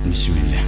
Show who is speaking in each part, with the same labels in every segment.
Speaker 1: بسم الله.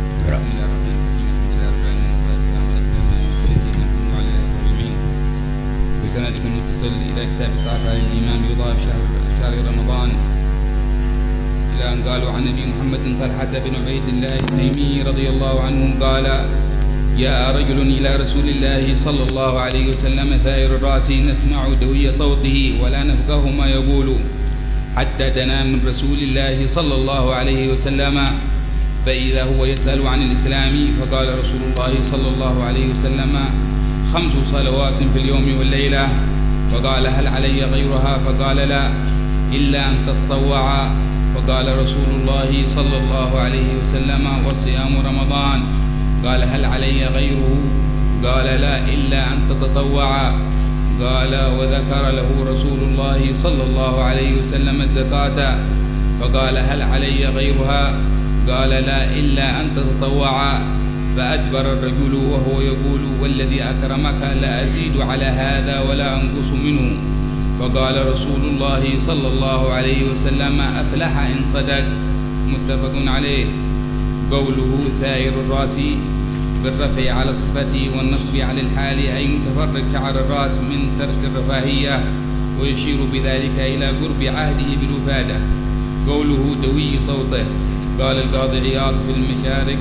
Speaker 2: بسندكم متصل إلى كتاب صحيح الإمام يضاف شهر رمضان إلى أن قالوا عن نبي محمد طلحة بن عبيد الله التيمي رضي الله عنه قال: جاء رجل إلى رسول الله صلى الله عليه وسلم ثائر الرأس نسمع دوي صوته ولا نفقه ما يقول، حتى دنا من رسول الله صلى الله عليه وسلم فإذا هو يسأل عن الإسلام، فقال رسول الله صلى الله عليه وسلم: 5 صلوات في اليوم والليلة. فقال: هل علي غيرها؟ فقال: لا، إلا أن تتطوع. فقال رسول الله صلى الله عليه وسلم: وصيام رمضان. قال: هل علي غيره؟ قال: لا، إلا أن تتطوع. قال: وذكر له رسول الله صلى الله عليه وسلم الزكاة. فقال: هل علي غيرها؟ قال: لا، إلا أن تتطوع. فأدبر الرجل وهو يقول: والذي أكرمك لا أزيد على هذا ولا أنقص منه. فقال رسول الله صلى الله عليه وسلم: أفلح إن صدق. متفق عليه. قوله ثائر الرأس بالرفع على الصفة والنصب على الحال، أي متفرق شعر الرأس من ترك الرفاهية، ويشير بذلك إلى قرب عهده بالوفادة. قوله دوي صوته، قال القاضي عياض في المشارك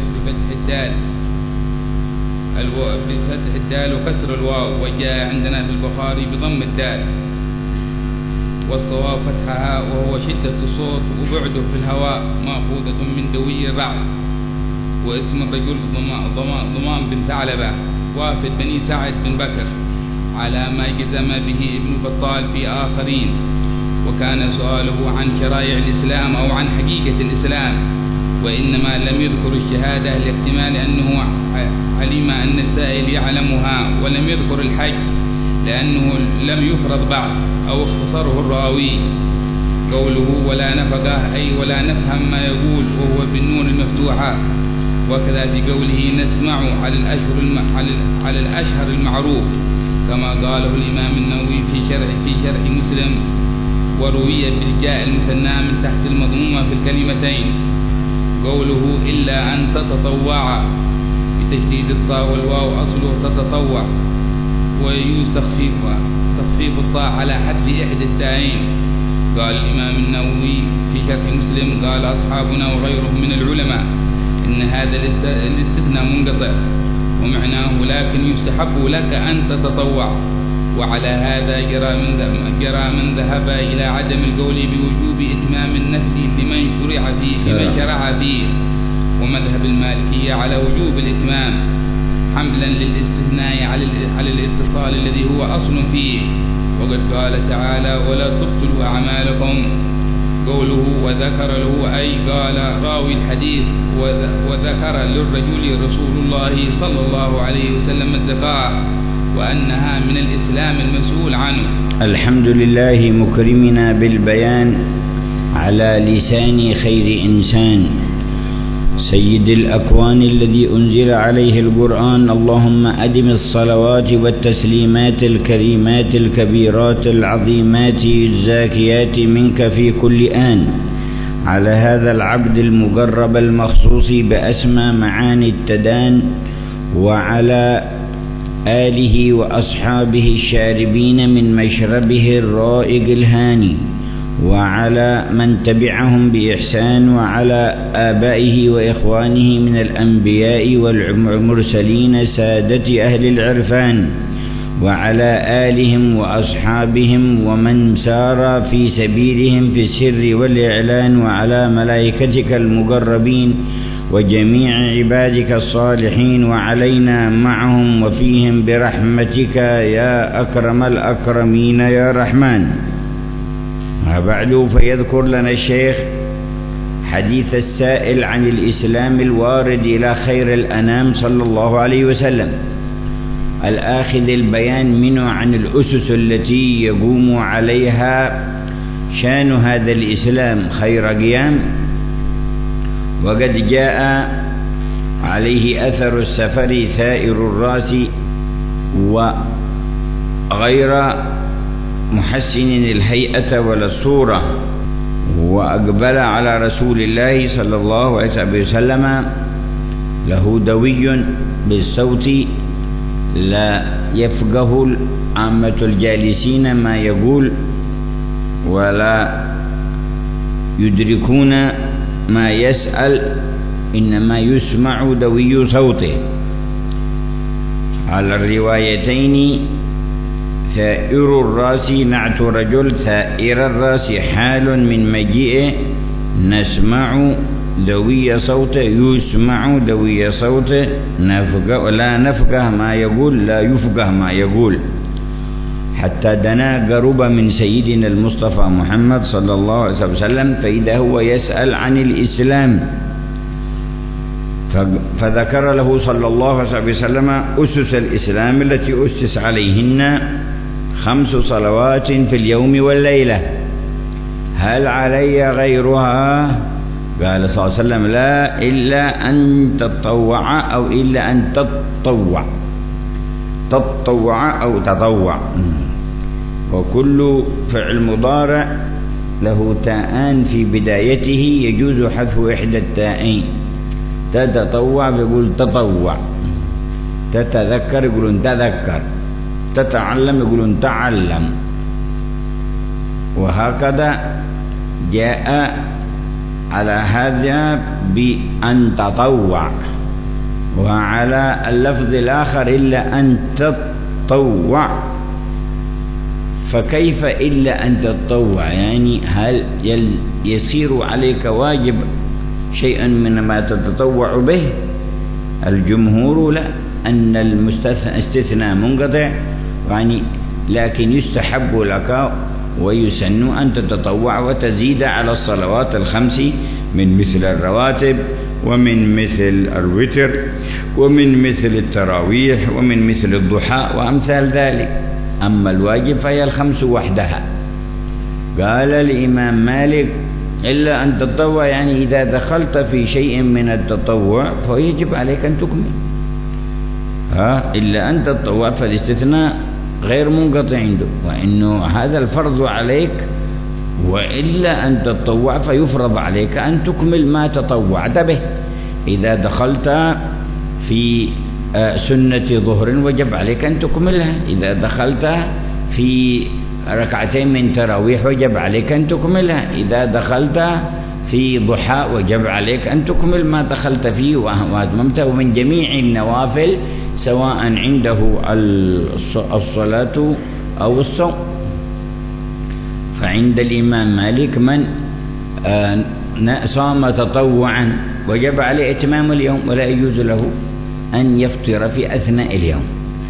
Speaker 2: بفتح الدال وكسر الواو، وجاء عندنا في البخاري بضم الدال، والصواب فتحها، وهو شدة الصوت وبعده في الهواء، مأخوذة من دوي الرعد. واسم الرجل ضمان بن ثعلبة، وافد بني سعد بن بكر، على ما جزم به ابن بطال في آخرين. وكان سؤاله عن شرائع الإسلام أو عن حقيقة الإسلام، وإنما لم يذكر الشهادة لاحتمال أنه علم أن السائل يعلمها، ولم يذكر الحج لأنه لم يفرض بعد أو اختصره الراوي. قوله ولا نفقه، أي ولا نفهم ما يقول، وهو بالنون المفتوحة. وكذا في قوله نسمع على الأشهر المعروف، كما قاله الإمام النووي في شرح مسلم، وروي بالجاء المثنى من تحت المضمومة في الكلمتين. قوله إلا أن تتطوع بتشديد الطاء والواو، أصله تتطوع، ويجوز تخفيف الطاء على حذف إحدى التائين. قال الإمام النووي في شرح مسلم: قال أصحابنا وغيرهم من العلماء إن هذا الاستثناء منقطع، ومعناه لكن يستحب لك أن تتطوع. وعلى هذا جرى من ذهب إلى عدم القول بوجوب إتمام النفل لمن شرع فيه، ومذهب المالكية على وجوب الإتمام، حملا للاستثناء على الاتصال الذي هو أصل فيه. وقد قال تعالى: ولا تبطلوا أعمالكم. قوله وذكر له، أي قال راوي الحديث وذكر للرجل رسول الله صلى الله عليه وسلم الزكاة، وأنها من الإسلام المسؤول عنه.
Speaker 1: الحمد لله مكرمنا بالبيان على لسان خير إنسان سيد الأكوان الذي أنزل عليه القرآن. اللهم أدم الصلوات والتسليمات الكريمات الكبيرات العظيمات الزاكيات منك في كل آن على هذا العبد المقرب المخصوص بأسمى معاني التدان، وعلى آله وأصحابه الشاربين من مشربه الرائق الهاني، وعلى من تبعهم بإحسان، وعلى آبائه وإخوانه من الأنبياء والمرسلين سادة أهل العرفان، وعلى آلهم وأصحابهم ومن سار في سبيلهم في السر والإعلان، وعلى ملائكتك المقربين وجميع عبادك الصالحين، وعلينا معهم وفيهم برحمتك يا أكرم الأكرمين يا رحمن. وبعد فيذكر لنا الشيخ حديث السائل عن الإسلام الوارد إلى خير الأنام صلى الله عليه وسلم، الآخذ البيان منه عن الأسس التي يقوم عليها شان هذا الإسلام خير قيام. وقد جاء عليه أثر السفر ثائر الرأس وغير محسن الهيئة ولا الصورة، وأقبل على رسول الله صلى الله عليه وسلم، له دوي بالصوت لا يفقه عامة الجالسين ما يقول ولا يدركون ما يسأل، إنما يسمع دوي صوته. على الروايتين ثائر الراس نعت رجل، ثائر الراس حال من مجيئه، نسمع دوي صوته، يسمع دوي صوته، لا نفقه ما يقول، لا يفقه ما يقول، حتى دنا قرب من سيدنا المصطفى محمد صلى الله عليه وسلم، فإذا هو يسأل عن الإسلام، فذكر له صلى الله عليه وسلم أسس الإسلام التي أسس عليهن 5 صلوات في اليوم والليلة، هل علي غيرها؟ قال صلى الله عليه وسلم لا، إلا أن تتطوع أو إلا أن تتطوع، تتطوع أو تطوع. وكل فعل مضارع له تاءان في بدايته يجوز حذف إحدى التاءين، تتطوع يقول تطوع، تتذكر يقولون تذكر، تتعلم يقولون تعلم، وهكذا جاء على هذا بأن تطوع، وعلى اللفظ الآخر إلا أن تطوع. فكيف إلا أن تطوع؟ يعني هل يصير عليك واجب شيئا من ما تتطوع به؟ الجمهور لا، أن الاستثناء منقطع، يعني لكن يستحب لك ويسن أن تتطوع وتزيد على الصلوات ال5 من مثل الرواتب، ومن مثل الوتر، ومن مثل التراويح، ومن مثل الضحى وأمثال ذلك. أما الواجب فهي ال5 وحدها. قال الإمام مالك إلا أن تتطوع، يعني إذا دخلت في شيء من التطوع فيجب عليك أن تكمل. إلا أن تتطوع، فالاستثناء غير منقطع عنده، وإنه هذا الفرض عليك، وإلا أن تتطوع فيفرض عليك أن تكمل ما تطوعت به. إذا دخلت في سنة ظهر وجب عليك أن تكملها، إذا دخلت في 2 من تراويح وجب عليك أن تكملها، إذا دخلت في ضحى وجب عليك أن تكمل ما دخلت فيه وأتممته من جميع النوافل، سواء عنده الصلاة أو الصوم. فعند الإمام مالك من صام تطوعا وجب عليه إتمام اليوم، ولا يجوز له أن يفطر في أثناء اليوم.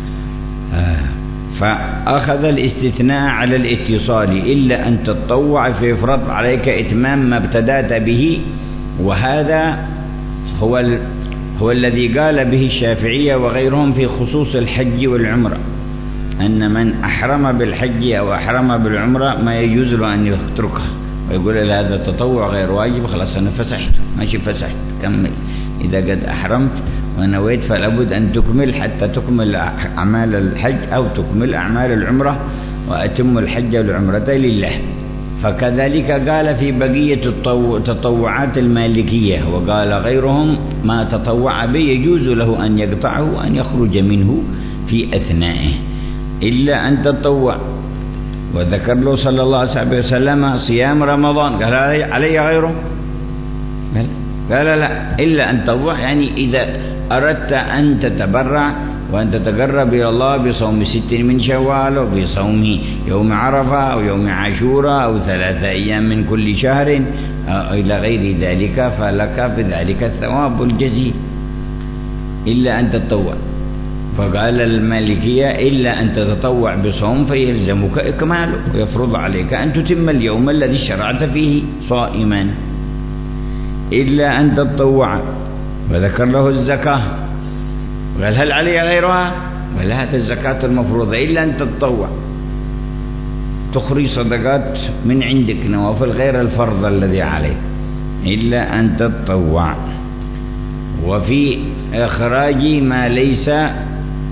Speaker 1: فأخذ الاستثناء على الاتصال، إلا أن تتطوع فيفرض عليك إتمام ما ابتدأت به. وهذا هو الذي قال به الشافعية وغيرهم في خصوص الحج والعمرة، أن من أحرم بالحج أو أحرم بالعمرة ما يجوز له أن يتركها، ويقول هذا التطوع غير واجب، خلاص أنا فسحته، ماشي فسحت، كمل. إذا قد أحرمت ونويت فلابد أن تكمل حتى تكمل أعمال الحج أو تكمل أعمال العمرة، وأتم الحج والعمرة لله. فكذلك قال في بقية التطوعات المالكية، وقال غيرهم ما تطوع به يجوز له أن يقطعه وأن يخرج منه في أثنائه، إلا أن تطوع. وذكر له صلى الله عليه وسلم صيام رمضان، قال علي غيره؟ قال لا، إلا أن تطوع، يعني إذا أردت أن تتبرع وأن تتقرب إلى الله بصوم 6 من شوال، أو بصوم يوم عرفة أو يوم عاشوراء، أو 3 أيام من كل شهر إلى غير ذلك، فلك بذلك الثواب الجزيل، إلا أن تتطوع. فقال المالكية إلا أن تتطوع بصوم فيلزمك إكماله، ويفرض عليك أن تتم اليوم الذي شرعت فيه صائما، إلا أن تتطوع. وذكر له الزكاة، قال هل علي غيرها؟ قال هذه الزكاة المفروضة، إلا أن تتطوع، تخرج صدقات من عندك نوافل غير الفرض الذي عليك، إلا أن تتطوع. وفي إخراج ما ليس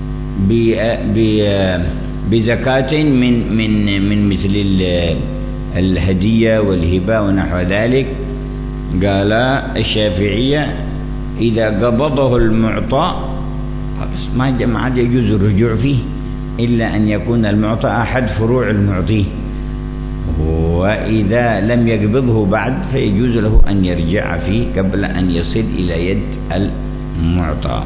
Speaker 1: بزكاة من مثل الهدية والهبة ونحو ذلك. قال الشافعية إذا قبضه المعطى ما عاد يجوز الرجوع فيه إلا أن يكون المعطى أحد فروع المعطيه، وإذا لم يقبضه بعد فيجوز له أن يرجع فيه قبل أن يصل إلى يد المعطى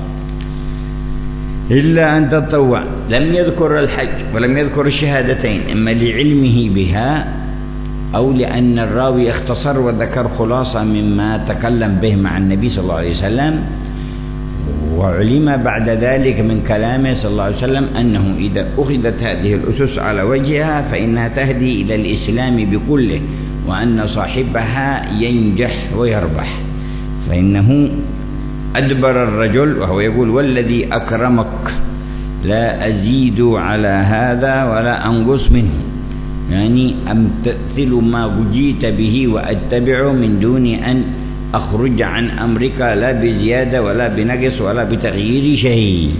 Speaker 1: إلا أن تطوع. لم يذكر الحج ولم يذكر الشهادتين، إما لعلمه بها أو لأن الراوي اختصر وذكر خلاصة مما تكلم به مع النبي صلى الله عليه وسلم، وعلم بعد ذلك من كلامه صلى الله عليه وسلم أنه إذا أخذت هذه الأسس على وجهها فإنها تهدي إلى الإسلام بكله، وأن صاحبها ينجح ويربح. فإنه أدبر الرجل وهو يقول والذي أكرمك لا أزيد على هذا ولا أنقص منه، يعني أمتثل ما جئت به وأتبعه من دون أن أخرج عن أمرك لا بزيادة ولا بنقص ولا بتغيير شيء.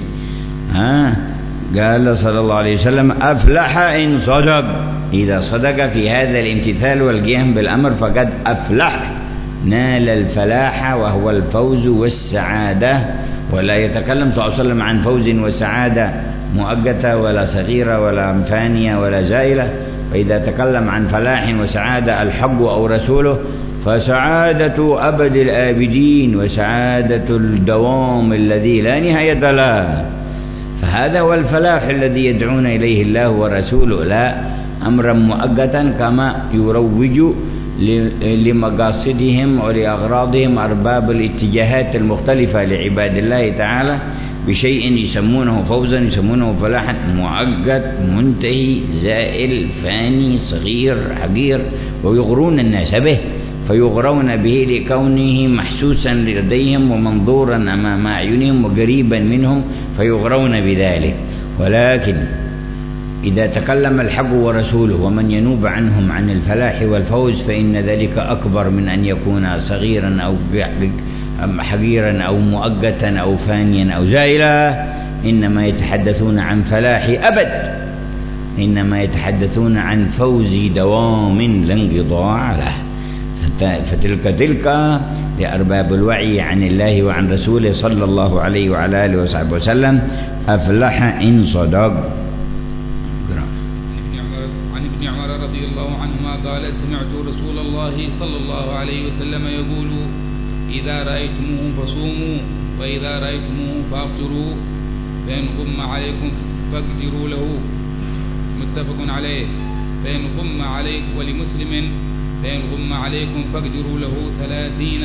Speaker 1: قال صلى الله عليه وسلم أفلح إن صدق، إذا صدق في هذا الامتثال والقيام بالأمر فقد أفلح، نال الفلاح وهو الفوز والسعادة. ولا يتكلم صلى الله عليه وسلم عن فوز وسعادة مؤقتة ولا صغيرة ولا فانية ولا زائلة، فإذا تكلم عن فلاح وسعادة الحق أو رسوله فسعادة أبد الآبدين وسعادة الدوام الذي لا نهاية له، فهذا هو الفلاح الذي يدعون إليه الله ورسوله، لا أمرا مؤقتا كما يروج لمقاصدهم ولأغراضهم أرباب الاتجاهات المختلفة لعباد الله تعالى بشيء يسمونه فوزا يسمونه فلاحا مؤقت منتهي زائل فاني صغير حقير، ويغرون الناس به فيغرون به لكونه محسوسا لديهم ومنظورا أمام أعينهم وقريبا منهم فيغرون بذلك. ولكن إذا تكلم الحق ورسوله ومن ينوب عنهم عن الفلاح والفوز فإن ذلك أكبر من أن يكون صغيرا أو حقيرا أو مؤقتا أو فانيا أو زائلا، إنما يتحدثون عن فلاح أبد، إنما يتحدثون عن فوز دوام لا انقضاء له. فتلك لأرباب الوعي عن الله وعن رسوله صلى الله عليه وعلى آله وصحبه وسلم أفلح إن صدق.
Speaker 2: عن ابن عمر رضي الله عنهما قال سمعت رسول الله صلى الله عليه وسلم يقول إذا رأيتموه فصوموا وإذا رأيتموه فأفطروا فإن غم عليكم فاقدروا له، متفق عليه. فإن غم عليكم ولمسلم فإن غم عليكم فاقدروا له 30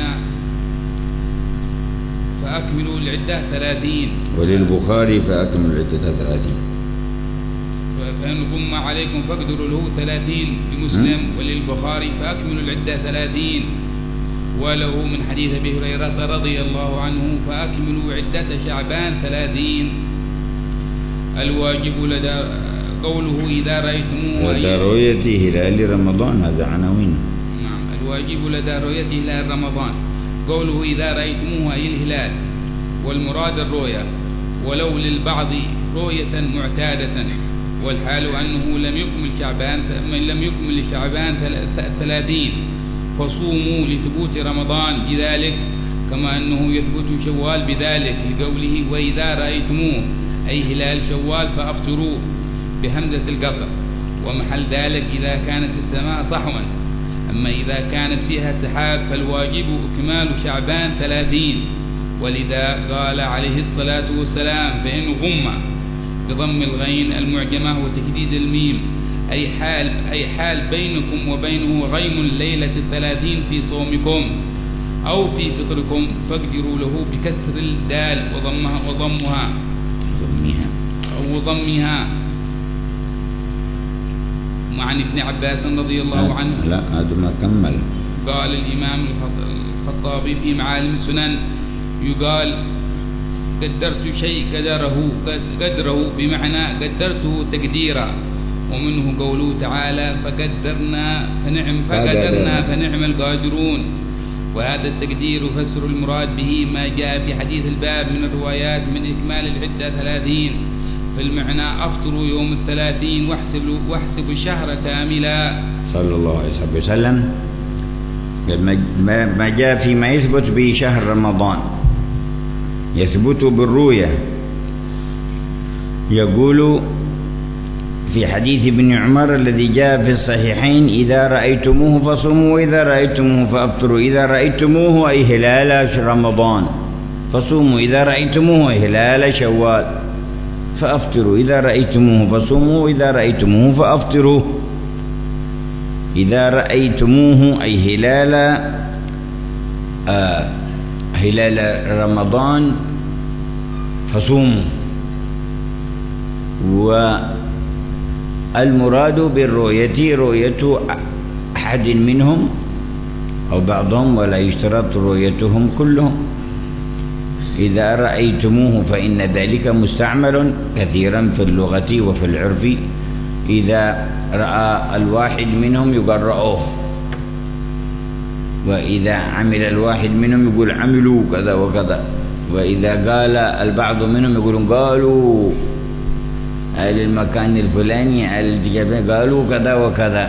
Speaker 2: فأكملوا العدة 30،
Speaker 1: وللبخاري فأكملوا العدة 30.
Speaker 2: فإن غم عليكم فاقدروا له 30 لمسلم وللبخاري فأكملوا العدة 30. وله من حديث أبي هريرة رضي الله عنه فأكملوا عدة شعبان 30. الواجب لدى قوله إذا رأيتموه
Speaker 1: لدى رؤية هلال رمضان، هذا عناوين.
Speaker 2: نعم، الواجب لدى رؤية هلال رمضان قوله إذا رأيتموه أي الهلال، والمراد الرؤية، ولو للبعض رؤية معتادة، والحال أنه لم يكمل شعبان 30 فصوموا لثبوت رمضان بذلك، كما أنه يثبت شوال بذلك لقوله وإذا رأيتموه أي هلال شوال فأفطروا بهمزة القطع، ومحل ذلك إذا كانت السماء صحوا. أما إذا كانت فيها سحاب فالواجب إكمال شعبان 30. ولذا قال عليه الصلاة والسلام فإن غم بضم الغين المعجمة وتشديد الميم أي حال بينكم وبينه غيم ليلة 30 في صومكم أو في فطركم فاقدروا له بكسر الدال وضمها. وعن ابن عباس رضي الله عنه
Speaker 1: لا هذا ما كمل.
Speaker 2: قال الإمام الخطابي في معالم السنن يقال قدرت شيء قدره بمعنى قدرته تقديرا، ومنه قوله تعالى فقدرنا فنعم القادرون. وهذا التقدير يفسر المراد به ما جاء في حديث الباب من الروايات من إكمال العدة 30، في المعنى أفطروا يوم 30 واحسبوا الشهر كاملا.
Speaker 1: صلى الله عليه وسلم ما جاء فيما يثبت به شهر رمضان يثبت بالرؤية. يقول في حديث ابن عمر الذي جاء في الصحيحين: إذا رأيتموه فصوموا وإذا رأيتموه فأفطروا. إذا رأيتموه أي هلال رمضان فصوموا، إذا رأيتموه أي هلال شوال فأفطروا، إذا رأيتموه فصوموا وإذا رأيتموه فأفطروا. إذا رأيتموه أي هلال رمضان فصوموا. والمراد بالرؤية رؤية أحد منهم أو بعضهم، ولا يشترط رؤيتهم كلهم. إذا رأيتموه فإن ذلك مستعمل كثيرا في اللغة وفي العرف. إذا رأى الواحد منهم يقول رأوه، وإذا عمل الواحد منهم يقول عملوا كذا وكذا، وإذا قال البعض منهم يقولون قالوا أهل المكان الفلاني أهل الجبل قالوا كذا وكذا.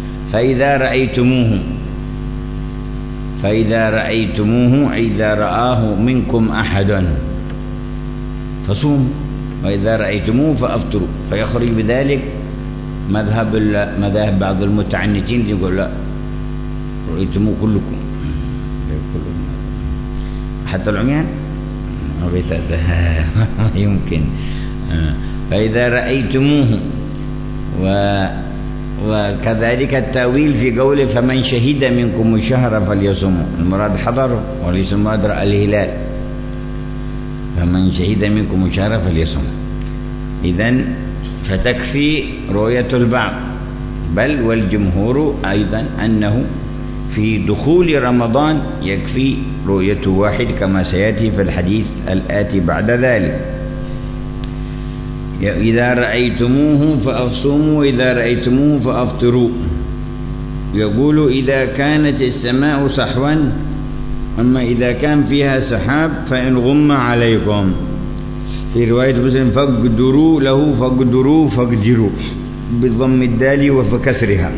Speaker 1: فإذا رأيتموه إذا رآه منكم أحد فصوموا، وإذا رأيتموه فأفطروا. فيخرج بذلك مذاهب بعض المتعنتين يقول لا، رأيتموه كلكم حتى العميان ما يمكن. فإذا رأيتموه. وكذلك التأويل في قوله فمن شهد منكم الشهر فليصوموا، المراد حضره وليس المراد رأى الهلال. فمن شهد منكم الشهر فليصوموا. إذن فتكفي رؤية البعض، بل والجمهور أيضا أنه في دخول رمضان يكفي رؤية واحد كما سيأتي في الحديث الآتي بعد ذلك. إذا رأيتموه فأصوموا وإذا رأيتموه فأفطروا. يقول إذا كانت السماء صحوا، أما إذا كان فيها سحاب فإن غم عليكم. في رواية مسلم فاقدروا له فاقدروا بضم الدال وفكسرها،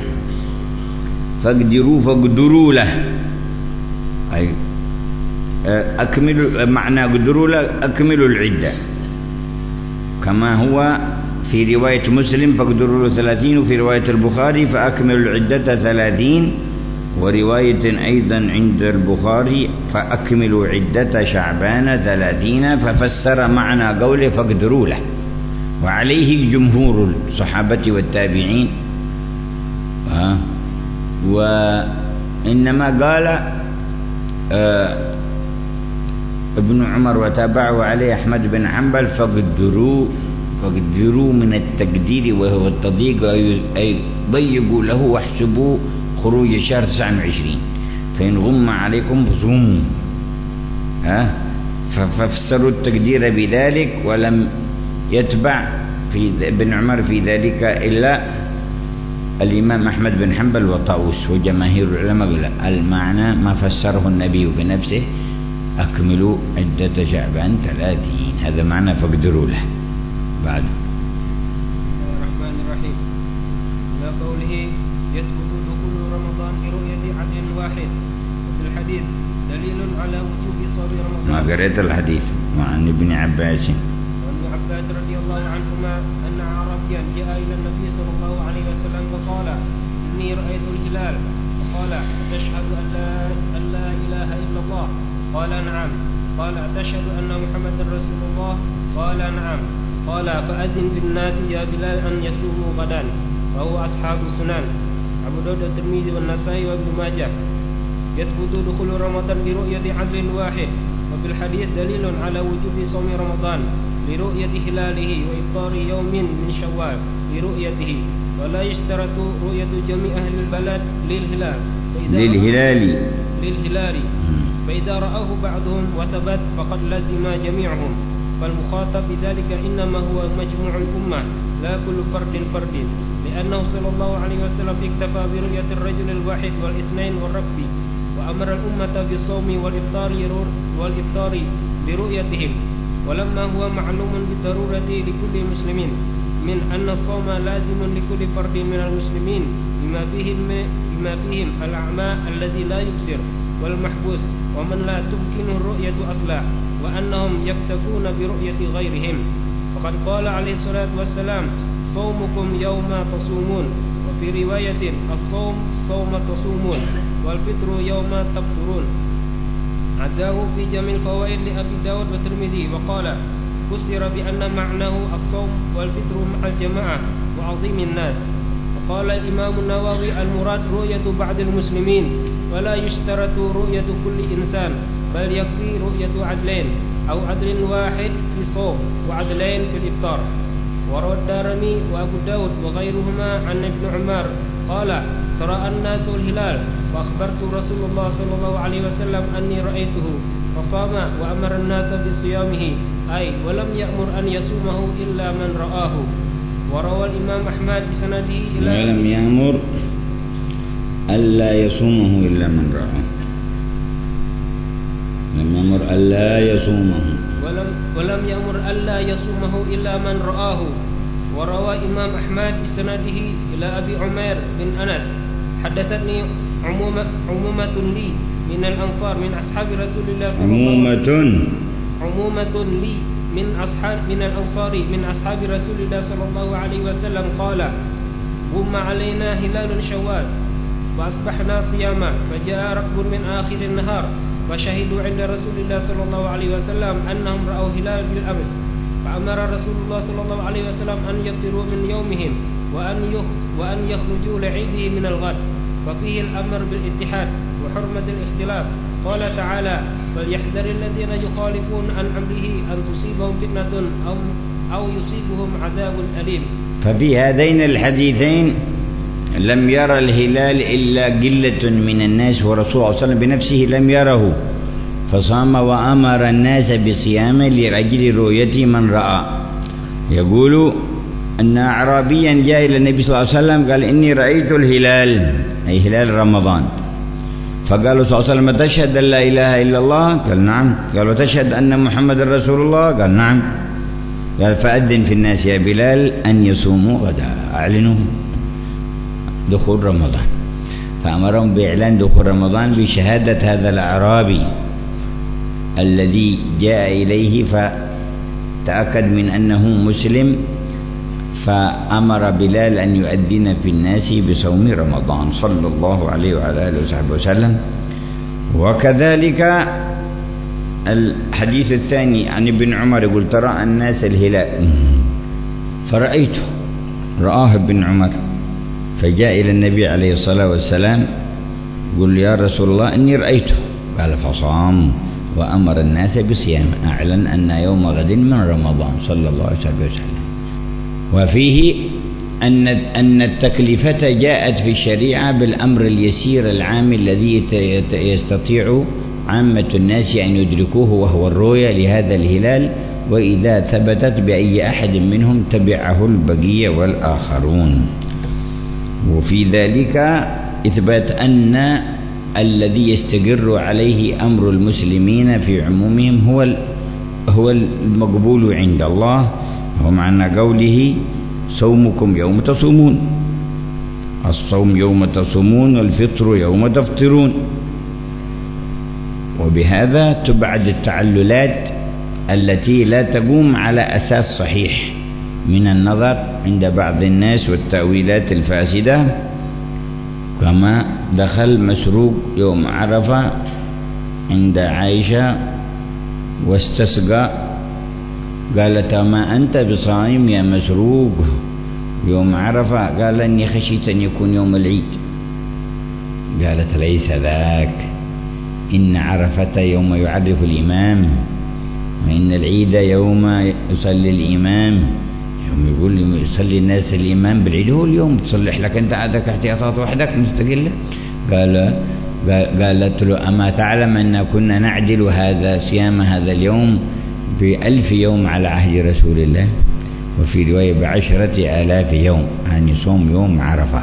Speaker 1: فاقدروا له أي أكملوا، معنى قدروا له أكملوا العدة، كما هو في رواية مسلم فاقدروا له 30، وفي رواية البخاري فأكملوا العدة 30، ورواية أيضا عند البخاري فأكملوا عدة شعبان 30. ففسر معنى قوله فاقدروا له، وعليه جمهور الصحابة والتابعين. وإنما قال ابن عمر وتابعه عليه أحمد بن حنبل فاقدروا من التقدير وهو التضييق، أي ضيقوا له واحسبوا خروج الشهر 29، فإن غم عليكم فصوموا. ففسروا التقدير بذلك، ولم يتبع في ابن عمر في ذلك إلا الإمام أحمد بن حنبل وطاووس وجماهير العلماء. المعنى ما فسره النبي بنفسه أكملوا عدة شعبان 30، هذا معنى فاقدروا له. بعد
Speaker 3: الرحمن الرحيم. إلى قوله يثبت دخول رمضان برؤية عدل واحد. وفي الحديث دليل على وجوب صوم رمضان.
Speaker 1: ما قرأت الحديث عن ابن عباس
Speaker 3: رضي الله عنهما أن أعرابيا جاء إلى النبي صلى الله عليه وسلم فقال إني رأيت الهلال، فقال أتشهد أن لا إله إلا الله؟ قال نعم. قال أتشهد أن محمدا رسول الله؟ قال نعم. قال فأذن بالناس يا بلال أن يصوموا غدا. وهو أصحاب السنن أبو داود والترمذي والنسائي وابن ماجه. يثبت دخول رمضان برؤية عدل واحد. وفي الحديث دليل على وجوب صوم رمضان لرؤية هلاله وإفطار يوم من شوال لرؤيته، ولا يشترط رؤية جميع أهل البلد للهلال. فإذا رآه بعضهم وثبت فقد لزم جميعهم، فالمخاطب بذلك إنما هو مجموع الأمة لا كل فرد، لأنه صلى الله عليه وسلم اكتفى برؤية الرجل الواحد والاثنين والركب، وأمر الأمة بالصوم والإفطار لرؤيتهم. ولما هو معلوم بالضرورة لكل مسلم من أن الصوم لازم لكل فرد من المسلمين بما فيهم الأعمى الذي لا يبصر والمحبوس ومن لا تمكنه الرؤية أصلا، وأنهم يكتفون برؤية غيرهم. وقد قال عليه الصلاة والسلام: صومكم يوم تصومون، وفي رواية: الصوم صوم تصومون، والفطر يوم تفطرون. عزاه في جميع الفوائد لأبي داود والترمذي، وقال: فسر بأن معناه الصوم والفطر مع الجماعة وعظيم الناس. وقال الإمام النووي: المراد رؤية بعض المسلمين، ولا يشترط رؤية كل إنسان، بل يكفي رؤية عدلين أو عدل واحد في الصوم وعدلين في الإفطار. وروى الدارمي وأبو داود وغيرهما عن ابن عمر قال: ترى الناس الهلال، فأخبرت رسول الله صلى الله عليه وسلم أني رأيته، فصام وأمر الناس بصيامه، أي ولم يأمر أن يصومه إلا من رآه. وروى الإمام أحمد بسنده إلى
Speaker 1: ولم يأمر ألا يصومه إلا من رآه. لم يأمر ألا يصومه،
Speaker 3: ولم يأمر ألا يصومه إلا من رآه. وروى الإمام أحمد بسنده إلى أبي عمير بن أنس: حدثتني عمومة لي من الأنصار من أصحاب رسول الله صلى الله عليه وسلم عمومة لي من الأنصار من أصحاب رسول الله صلى الله عليه وسلم قال: غم علينا هلال شوال وأصبحنا صياما، فجاء ركب من آخر النهار فشهدوا عند رسول الله صلى الله عليه وسلم أنهم رأوا هلال بالأمس، فأمر رسول الله صلى الله عليه وسلم أن يفطروا من يومهم وأن يخرجوا لعيده من الغد، ففيه الأمر بالاتحاد وحرمة الاختلاف. قال تعالى: فليحذر الذين يخالفون عن أمره أن تصيبهم فتنة أو يصيبهم عذاب أليم.
Speaker 1: ففي هذين الحديثين لم يرى الهلال إلا قلة من الناس، ورسول الله صلى الله عليه وسلم بنفسه لم يره، فصام وأمر الناس بصيامه لأجل رؤية من رأى. يقول أن أعرابيا جاء إلى النبي صلى الله عليه وسلم قال: إني رأيت الهلال، أي هلال رمضان. فقالوا صلى الله عليه وسلم: تشهد أن لا إله إلا الله؟ قال: نعم. قالوا: تشهد أن محمد رسول الله؟ قال: نعم. قال: فأذن في الناس يا بلال أن يصوموا غدا، أعلنوا دخول رمضان. فأمرهم بإعلان دخول رمضان بشهادة هذا الأعرابي الذي جاء إليه فتأكد من أنه مسلم، فأمر بلال أن يؤذن في الناس بصوم رمضان صلى الله عليه وعلى آله وصحبه وسلم. وكذلك الحديث الثاني عن ابن عمر يقول: ترى الناس الهلال فرأيته، رآه ابن عمر، فجاء إلى النبي عليه الصلاة والسلام يقول: يا رسول الله إني رأيته. قال: فصام وأمر الناس بصيام، أعلن أن يوم غد من رمضان صلى الله عليه وسلم. وفيه أن التكلفة جاءت في الشريعة بالأمر اليسير العام الذي يستطيع عامة الناس أن يدركوه، وهو الرؤية لهذا الهلال، وإذا ثبتت بأي أحد منهم تبعه البقية والآخرون. وفي ذلك إثبات أن الذي يستقر عليه أمر المسلمين في عمومهم هو المقبول عند الله، ومعنى قوله: صومكم يوم تصومون، الصوم يوم تصومون والفطر يوم تفطرون. وبهذا تبعد التعللات التي لا تقوم على أساس صحيح من النظر عند بعض الناس والتأويلات الفاسدة، كما دخل مسروق يوم عرفة عند عائشة واستسقى، قالت: ما أنت بصائم يا مسروق يوم عرفة؟ قال: إني خشيت أن يكون يوم العيد. قالت: ليس ذاك، إن عرفة يوم يعرف الإمام، وإن العيد يوم يصلي الإمام. يوم يقول يصلي الناس الإمام بالعيد هو اليوم تصلح لك أنت عندك احتياطات وحدك مستقلة. قالت له: أما تعلم أن كنا نعدل هذا صيام هذا اليوم ب1000 يوم على عهد رسول الله، وفي رواية ب10,000 يوم، يعني صوم يوم عرفة.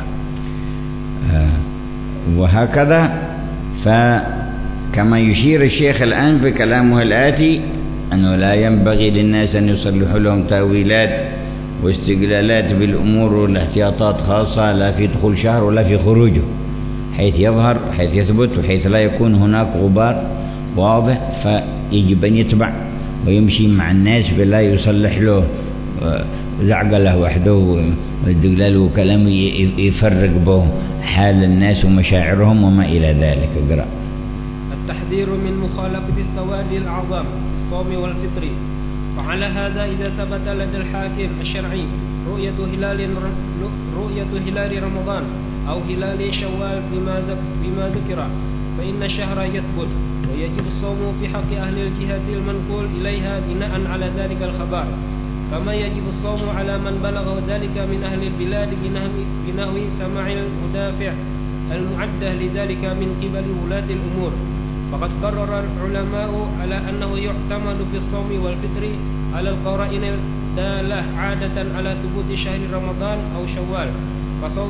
Speaker 1: وهكذا، فكما يشير الشيخ الآن في كلامه الآتي أنه لا ينبغي للناس أن يصلحوا لهم تأويلات واستقلالات بالأمور والاحتياطات خاصة، لا في دخول شهر ولا في خروجه، حيث يظهر حيث يثبت وحيث لا يكون هناك غبار واضح، فيجب أن يتبع ويمشي مع الناس بلا يصلح له زعقله وحده ويدقل له كلام يفرق به حال الناس ومشاعرهم وما إلى ذلك. اقرأ.
Speaker 3: التحذير من مخالفة السواد الأعظم في الصوم والفطر. وعلى هذا إذا ثبت لدى الحاكم الشرعي رؤية هلال رمضان أو هلال شوال بما ذكر فإن الشهر يثبت، ويجب الصوم في حق أهل الجهة المنقول إليها بناء على ذلك الخبر، كما يجب الصوم على من بلغه ذلك من أهل البلاد بنحو سماع المدافع المعدة لذلك من قبل ولاة الأمور. فقد قرر العلماء على أنه يعتمد في الصوم والفطر على القرائن الدالة عادة على ثبوت شهر رمضان أو شوال كصوت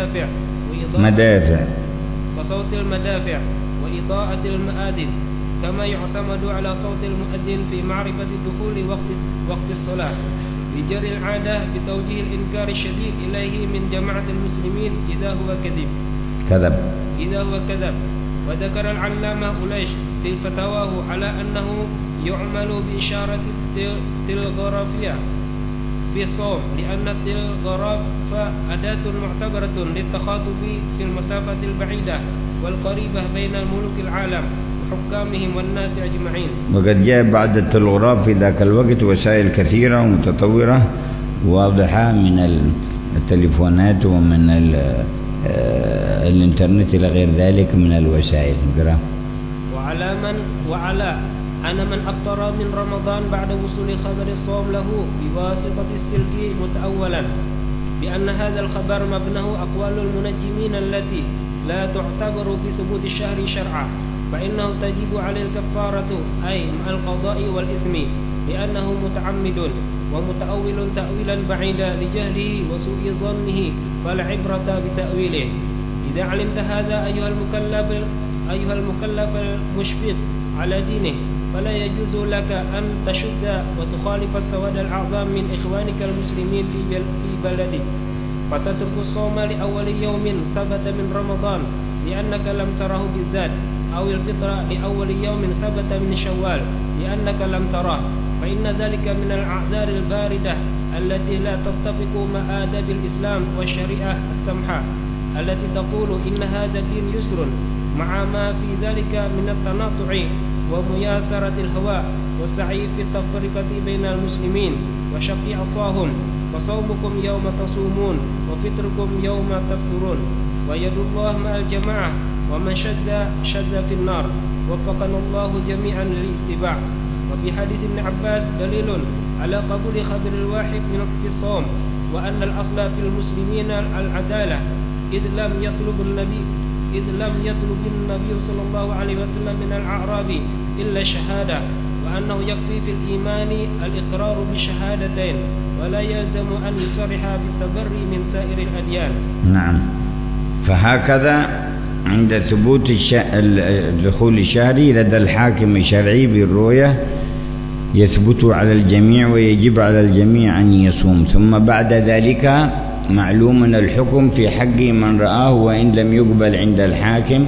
Speaker 3: المدافع وإضاءة المآذن، كما يعتمد على صوت المؤذن في معرفة دخول وقت الصلاة، بجري العادة بتوجيه الإنكار الشديد إليه من جماعة المسلمين إذا هو كذب. وذكر العلامة أوليش في فتاواه على أنه يعمل بإشارة التلغرافية في الصوم، لأن التلغراف أداة معتبرة للتخاطب في المسافة البعيدة والقريبة بين الملوك العالم وحكامهم والناس أجمعين. وقد
Speaker 1: جاء بعد التلغراف في ذاك الوقت وسائل كثيرة ومتطورة واضحة من التليفونات ومن الانترنت إلى غير ذلك من الوسائل.
Speaker 3: وعلى أن من أفطر من رمضان بعد وصول خبر الصوم له بواسطة السلك متأولا بأن هذا الخبر مبناه أقوال المنجمين التي لا تعتبر بثبوت الشهر شرعا، فإنه تجب عليه الكفارة أي مع القضاء والإثم، لأنه متعمد ومتأول تأويلا بعيدا لجهله وسوء ظنه، فالعبرة بتأويله. إذا علمت هذا أيها المكلف المشفق على دينه، فلا يجوز لك أن تشد وتخالف السواد الأعظم من إخوانك المسلمين في بلدك، فتترك الصوم لأول يوم ثبت من رمضان لأنك لم تره بالذات، أو الفطر لأول يوم ثبت من شوال لأنك لم تراه، فإن ذلك من الأعذار الباردة التي لا تتفق مع آداب الإسلام والشريعة السمحة التي تقول إن هذا الدين يسر، مع ما في ذلك من التناطع ومياسرة الهوى والسعي في التفرقة بين المسلمين وشق عصاهم. فصومكم يوم تصومون وفطركم يوم تفطرون، ويد الله مع الجماعة، ومن شد في النار. وفقنا الله جميعا للاتباع. وفي حديث ابن عباس دليل على قبول خبر الواحد من الصوم، وأن الأصل في المسلمين العدالة، إذ لم يطلب النبي صلى الله عليه وسلم من الأعراب إلا الشهادة، وأنه يكفي في الإيمان الإقرار بشهادتين، ولا يلزم أن يصرح بالتبري من سائر الأديان.
Speaker 1: نعم. فهكذا عند ثبوت دخول الشهر لدى الحاكم الشرعي بالرؤية يثبت على الجميع ويجب على الجميع أن يصوم، ثم بعد ذلك معلوم الحكم في حق من رآه وإن لم يقبل عند الحاكم،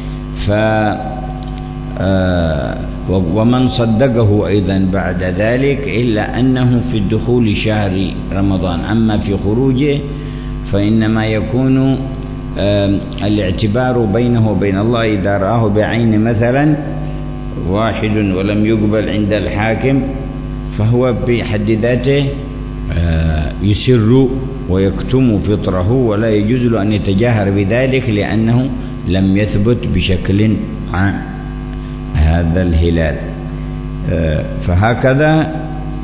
Speaker 1: ومن صدقه أيضا بعد ذلك، إلا أنه في الدخول شهر رمضان. أما في خروجه فإنما يكون الاعتبار بينه وبين الله، إذا رآه بعين مثلا واحد ولم يقبل عند الحاكم فهو بحد ذاته يسر ويكتم فطره، ولا يجوز له أن يتجاهر بذلك لأنه لم يثبت بشكل عام هذا الهلال. فهكذا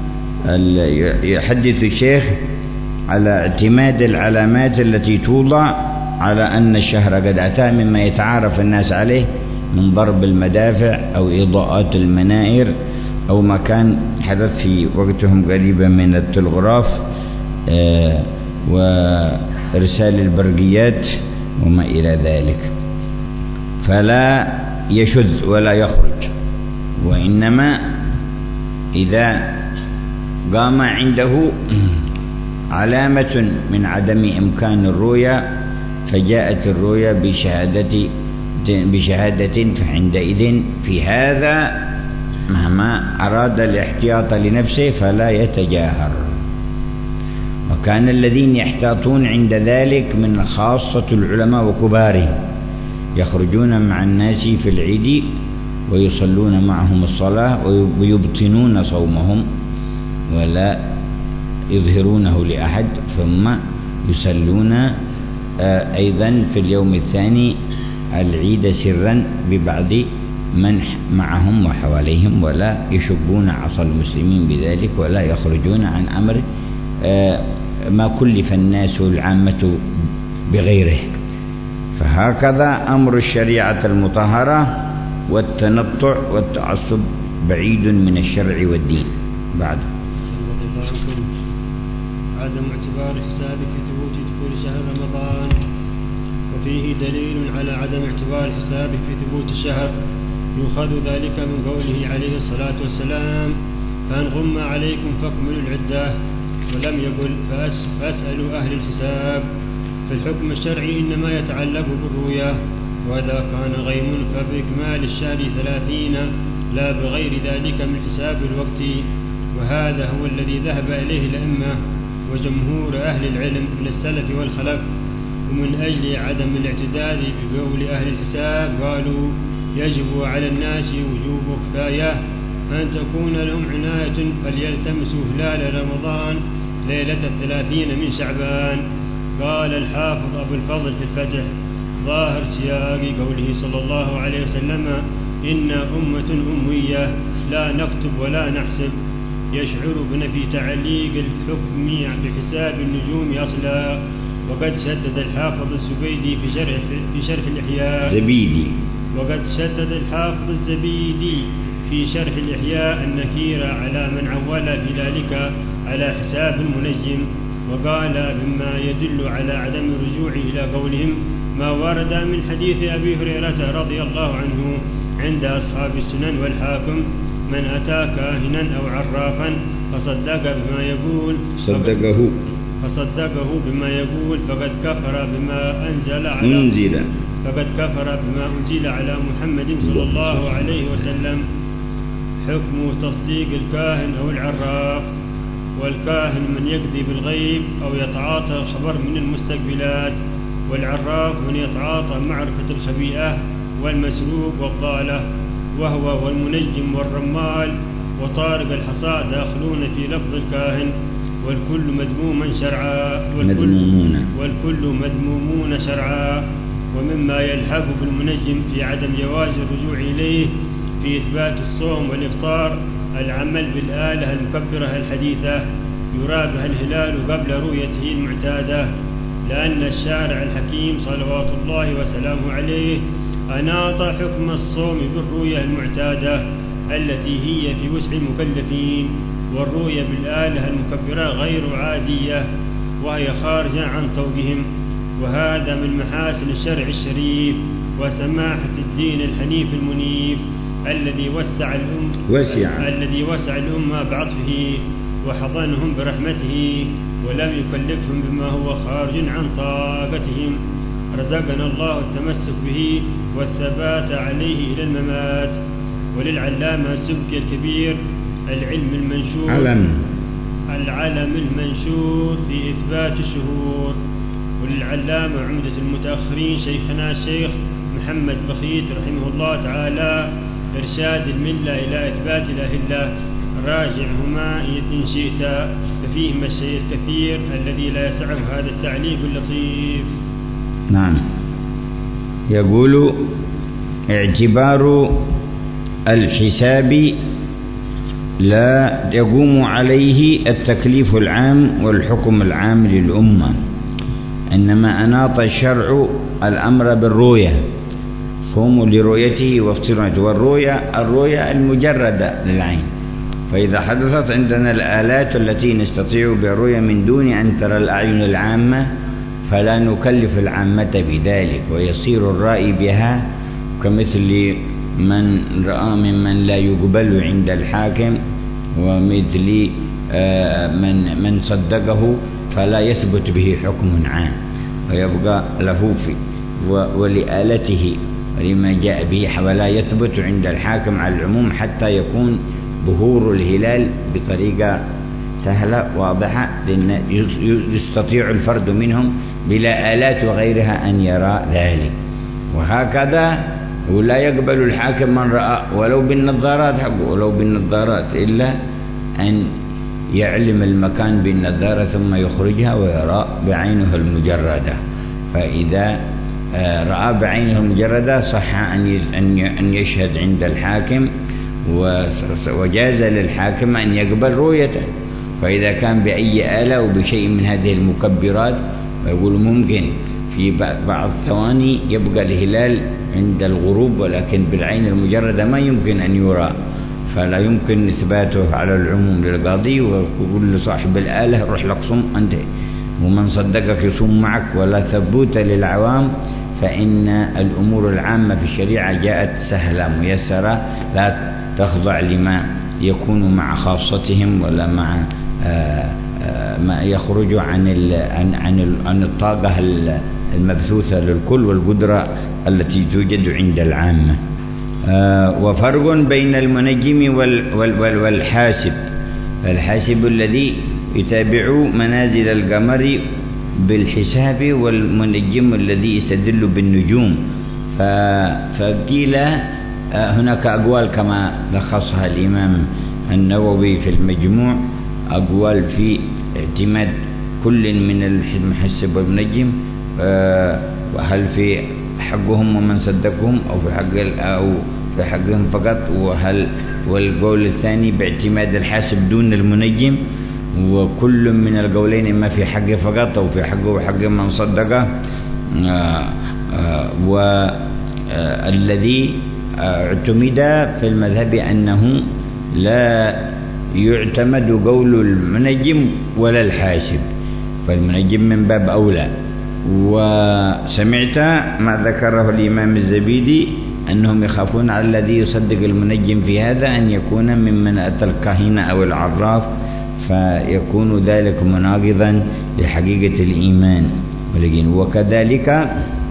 Speaker 1: يحدث الشيخ على اعتماد العلامات التي توضع على أن الشهر قد أتى، مما يتعارف الناس عليه من ضرب المدافع أو إضاءات المنائر أو ما كان حدث في وقتهم قريبا من التلغراف وإرسال البرقيات وما إلى ذلك. فلا يشذ ولا يخرج، وإنما إذا قام عنده علامة من عدم إمكان الرؤيا فجاءت الرؤيا بشهادة فعندئذ في هذا مهما أراد الاحتياط لنفسه فلا يتجاهر. وكان الذين يحتاطون عند ذلك من خاصة العلماء وكبارهم يخرجون مع الناس في العيد ويصلون معهم الصلاة ويبطنون صومهم ولا يظهرونه لأحد، ثم يصلون أيضا في اليوم الثاني العيد سرا ببعض من معهم وحواليهم، ولا يشقون عصا المسلمين بذلك ولا يخرجون عن أمر ما كلف الناس العامة بغيره. فهكذا أمر الشريعة المطهرة، والتنطع والتعصب بعيد من الشرع والدين. بعد
Speaker 4: عدم اعتبار الحساب في ثبوت دخول شهر رمضان. وفيه دليل على عدم اعتبار الحساب في ثبوت الشهر، يؤخذ ذلك من قوله عليه الصلاة والسلام: فإن غم عليكم فاكملوا العدة، ولم يقل فاسألوا أهل الحساب. فالحكم الشرعي إنما يتعلق بالرؤيا، وإذا كان غيم فبإكمال الشهر 30 لا بغير ذلك من حساب الوقت. وهذا هو الذي ذهب إليه الأئمة وجمهور أهل العلم من السلف والخلف. ومن أجل عدم الاعتداد بقول أهل الحساب قالوا: يجب على الناس وجوب كفاية أن تكون لهم عناية فليلتمسوا هلال رمضان ليلة 30 من شعبان. قال الحافظ أبو الفضل في الفتح: ظاهر سياق قوله صلى الله عليه وسلم: إنا أمة أمية لا نكتب ولا نحسب، يشعر بنفي تعليق الحكم بحساب النجوم أصلا. وقد شدد الحافظ الزبيدي في شرح الإحياء في شرح الإحياء النكير على من عول في ذلك على حساب المنجم، وقال مما يدل على عدم الرجوع إلى قولهم ما ورد من حديث أبي هريرة رضي الله عنه عند أصحاب السنن والحاكم: من أتى كاهنا أو عرافا فصدقه بما يقول فقد كفر بما أنزل على محمد صلى الله عليه وسلم. حكم تصديق الكاهن أو العراف. والكاهن من يكذب الغيب أو يتعاطى الخبر من المستقبلات، والعراف من يتعاطى معرفة الخبيئة والمسروق والضالة، وهو والمنجم والرمال وطارق الحصى داخلون في لفظ الكاهن. والكل مذمومون شرعا. ومما يلحق بالمنجم في عدم جواز الرجوع إليه في إثبات الصوم والإفطار العمل بالآلة المكبرة الحديثة يرى بها الهلال قبل رؤيته المعتادة، لأن الشارع الحكيم صلوات الله وسلامه عليه أناط حكم الصوم بالرؤية المعتادة التي هي في وسع المكلفين، والرؤية بالآلة المكبرة غير عادية وهي خارجة عن طوقهم. وهذا من محاسن الشرع الشريف وسماحة الدين الحنيف المنيف الذي وسع الأمة بعطفه وحضنهم برحمته ولم يكلفهم بما هو خارج عن طاقتهم. رزقنا الله التمسك به والثبات عليه إلى الممات. وللعلامة السبكي الكبير العلم المنشور في إثبات الشهور. وللعلامة عمدة المتأخرين شيخنا الشيخ محمد بخيت رحمه الله تعالى إرشاد الملة إلى إثبات الأهلة، راجعهما إن شئت، ففيهما الشيء الكثير الذي لا يسعه هذا التعليق اللطيف.
Speaker 1: نعم. يقول: اعتبار الحساب لا يقوم عليه التكليف العام والحكم العام للأمة، إنما أناط الشرع الأمر بالرؤية، صوموا لرؤيته وافطروا. والرؤية المجردة للعين. فإذا حدثت عندنا الآلات التي نستطيع بالرؤية من دون أن ترى الأعين العامة فلا نكلف العامة بذلك، ويصير الرائي بها كمثل من رأى ممن لا يقبل عند الحاكم ومثل من صدقه فلا يثبت به حكم عام ويبقى له في ولآلته ولما جاء به ولا يثبت عند الحاكم على العموم حتى يكون ظهور الهلال بطريقة سهلة واضحة لأن يستطيع الفرد منهم بلا آلات وغيرها أن يرى ذلك. وهكذا ولا يقبل الحاكم من رأى ولو بالنظارات حقه ولو بالنظارات إلا أن يعلم المكان بالنظارة ثم يخرجها ويرى بعينه المجردة. فإذا رأى بعينه المجردة صح أن يشهد عند الحاكم وجاز للحاكم أن يقبل رؤيته. فإذا كان بأي آلة وبشيء من هذه المكبرات يقول ممكن في بعض الثواني يبقى الهلال عند الغروب ولكن بالعين المجردة ما يمكن أن يرى، فلا يمكن إثباته على العموم للقاضي ويقول لصاحب الآلة روح لك صم أنت ومن صدقك يصوم معك ولا ثبوت للعوام. فإن الأمور العامة في الشريعة جاءت سهلة ميسرة لا تخضع لما يكون مع خاصتهم ولا مع ما يخرج عن الطاقة المبثوثة للكل والقدرة التي توجد عند العامة. وفرق بين المنجم والحاسب. الحاسب الذي يتابع منازل القمر بالحساب والمنجم الذي يستدل بالنجوم. فقيل هناك أقوال كما لخصها الإمام النووي في المجموع، أقوال في اعتماد كل من المحسب والمنجم، وهل في حقهم ومن صدقهم أو في حقهم فقط، والقول الثاني باعتماد الحاسب دون المنجم، وكل من القولين ما في حقه فقط أو في حقه وحق من صدقه. والذي اعتمد في المذهب أنه لا يعتمد قول المنجم ولا الحاسب، فالمنجم من باب أولى. وسمعت ما ذكره الإمام الزبيدي أنهم يخافون على الذي يصدق المنجم في هذا أن يكون ممن أتى الكاهن أو العراف فيكون ذلك مناقضا لحقيقة الإيمان. وكذلك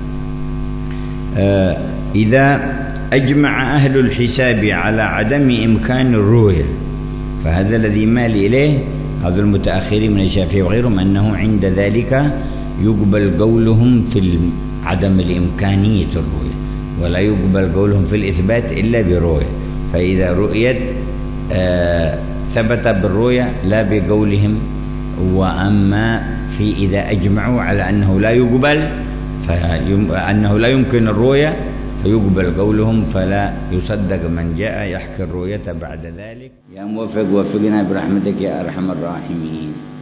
Speaker 1: إذا أجمع أهل الحساب على عدم إمكان الرؤية، فهذا الذي مال إليه هذا المتأخرين من الشافعي وغيرهم أنه عند ذلك يقبل قولهم في عدم الإمكانية الرؤية ولا يقبل قولهم في الإثبات إلا برؤية. فإذا رؤيت ثبت بالرؤية لا بقولهم. وأما في إذا أجمعوا على أنه لا يقبل أنه لا يمكن الرؤية فيقبل قولهم فلا يصدق من جاء يحكي الرؤية بعد ذلك. يا موفق وفقنا برحمتك يا أرحم الراحمين.